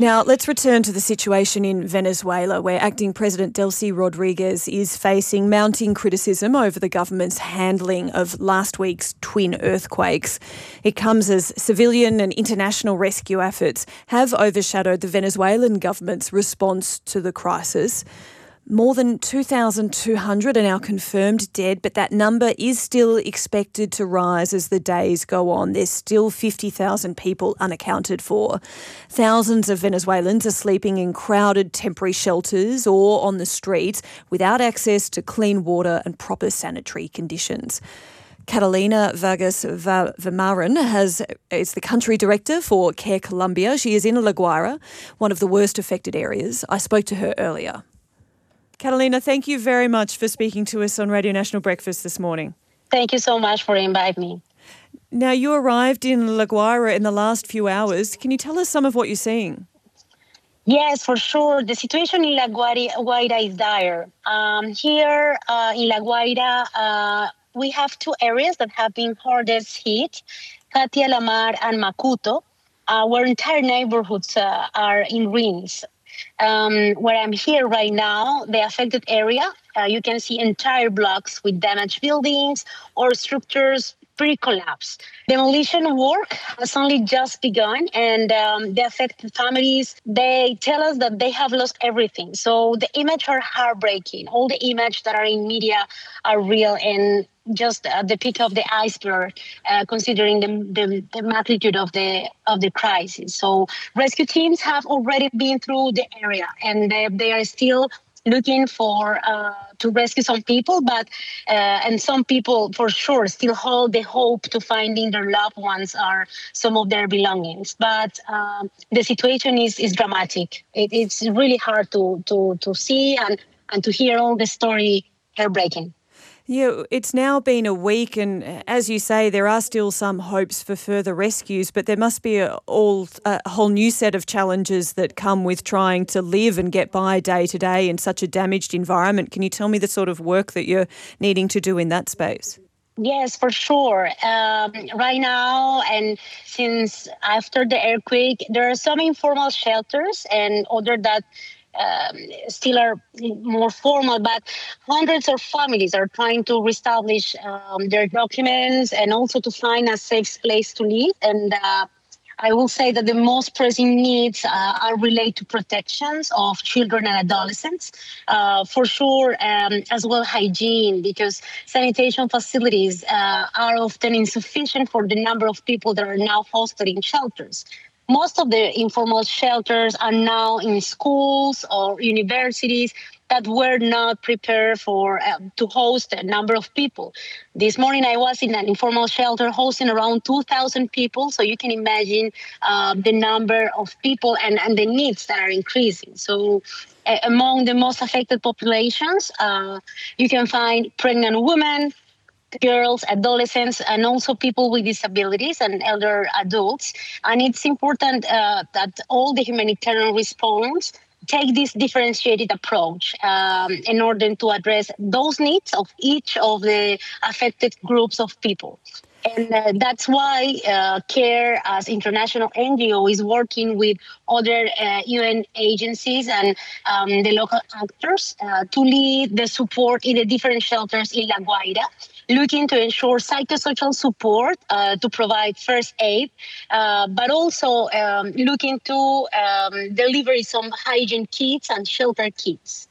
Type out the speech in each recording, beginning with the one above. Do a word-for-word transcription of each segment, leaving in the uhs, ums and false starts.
Now, let's return to the situation in Venezuela, where acting President Delcy Rodriguez is facing mounting criticism over the government's handling of last week's twin earthquakes. It comes as civilian and international rescue efforts have overshadowed the Venezuelan government's response to the crisis. More than two thousand two hundred are now confirmed dead, but that number is still expected to rise as the days go on. There's still fifty thousand people unaccounted for. Thousands of Venezuelans are sleeping in crowded temporary shelters or on the streets without access to clean water and proper sanitary conditions. Catalina Vargas Vamarin has, is the country director for Care Colombia. She is in La Guaira, one of the worst affected areas. I spoke to her earlier. Catalina, thank you very much for speaking to us on Radio National Breakfast this morning. Thank you so much for inviting me. Now, you arrived in La Guaira in the last few hours. Can you tell us some of what you're seeing? Yes, for sure. The situation in La Guaira is dire. Um, here uh, in La Guaira, uh, we have two areas that have been hardest hit, Katia, La Mar, and Macuto, uh, where entire neighborhoods uh, are in ruins. Um, where I'm here right now, the affected area, uh, you can see entire blocks with damaged buildings or structures pre-collapse. Demolition work has only just begun, and um, the affected families, they tell us that they have lost everything. So the images are heartbreaking. All the images that are in media are real and just at the peak of the iceberg, uh, considering the, the, the magnitude of the of the crisis. So rescue teams have already been through the area, and they, they are still looking for uh, to rescue some people, but uh, and some people for sure still hold the hope to finding their loved ones or some of their belongings. But um, the situation is is dramatic. It, it's really hard to to to see and and to hear all the story, heartbreaking. Yeah, it's now been a week, and as you say, there are still some hopes for further rescues, but there must be a, all, a whole new set of challenges that come with trying to live and get by day to day in such a damaged environment. Can you tell me the sort of work that you're needing to do in that space? Yes, for sure. Um, right now, and since after the earthquake, there are some informal shelters and other that Um, still are more formal, but hundreds of families are trying to reestablish um, their documents and also to find a safe place to live. And uh, I will say that the most pressing needs uh, are related to protections of children and adolescents, uh, for sure, um, as well hygiene, because sanitation facilities uh, are often insufficient for the number of people that are now hosted in shelters. Most of the informal shelters are now in schools or universities that were not prepared for uh, to host a number of people. This morning I was in an informal shelter hosting around two thousand people, so you can imagine uh, the number of people and, and the needs that are increasing. So uh, among the most affected populations, uh, you can find pregnant women, girls, adolescents, and also people with disabilities and elder adults. And it's important uh, that all the humanitarian response take this differentiated approach um, in order to address those needs of each of the affected groups of people. And uh, that's why uh, CARE, as international N G O, is working with other uh, U N agencies and um, the local actors uh, to lead the support in the different shelters in La Guaira, looking to ensure psychosocial support uh, to provide first aid, uh, but also um, looking to um, deliver some hygiene kits and shelter kits.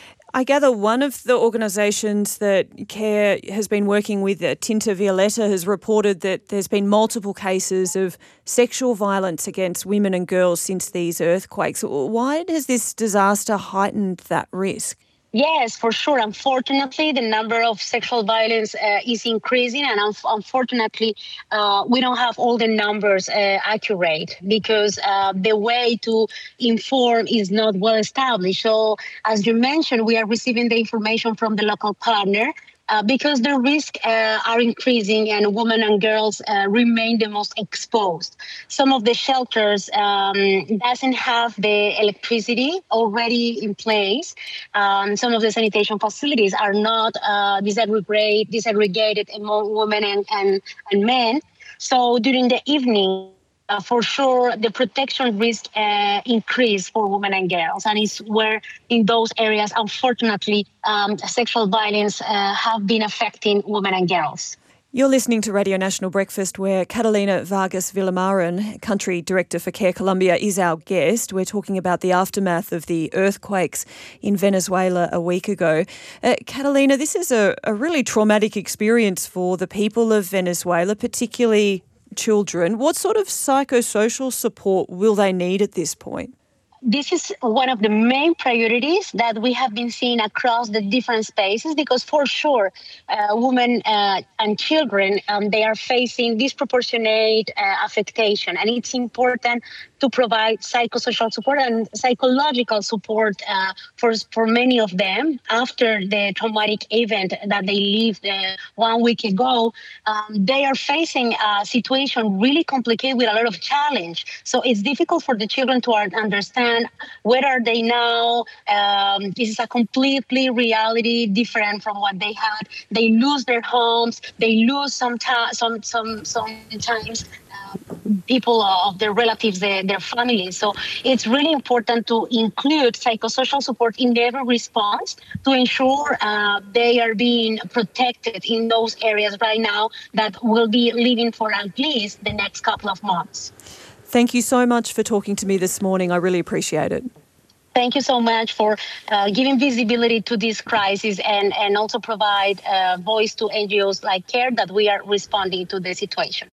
I gather one of the organisations that CARE has been working with, uh, Tinta Violeta, has reported that there's been multiple cases of sexual violence against women and girls since these earthquakes. Why has this disaster heightened that risk? Yes, for sure. Unfortunately, the number of sexual violence uh, is increasing, and un- unfortunately, uh, we don't have all the numbers uh, accurate because uh, the way to inform is not well established. So, as you mentioned, we are receiving the information from the local partner. Uh, because the risks uh, are increasing and women and girls uh, remain the most exposed. Some of the shelters um, doesn't have the electricity already in place. Um, some of the sanitation facilities are not uh, disaggregated, disaggregated among women and, and, and men. So during the evening, uh, for sure the protection risk uh, increase for women and girls, and it's where in those areas, unfortunately, um, sexual violence uh, have been affecting women and girls. You're listening to Radio National Breakfast, where Catalina Vargas Villamarin, Country Director for Care Colombia, is our guest. We're talking about the aftermath of the earthquakes in Venezuela a week ago. Uh, Catalina, this is a, a really traumatic experience for the people of Venezuela, particularly children. What sort of psychosocial support will they need at this point? This is one of the main priorities that we have been seeing across the different spaces, because for sure, uh, women uh, and children, um, they are facing disproportionate uh, affectation. And it's important to provide psychosocial support and psychological support uh, for, for many of them after the traumatic event that they lived uh, one week ago. Um, they are facing a situation really complicated with a lot of challenge. So it's difficult for the children to understand where are they now. Um, this is a completely reality different from what they had. They lose their homes. They lose some ta- some some sometimes uh, people of their relatives, their, their families. So it's really important to include psychosocial support in every response to ensure uh, they are being protected in those areas right now that will be living for at least the next couple of months. Thank you so much for talking to me this morning. I really appreciate it. Thank you so much for uh, giving visibility to this crisis and, and also provide uh, voice to N G Os like CARE that we are responding to the situation.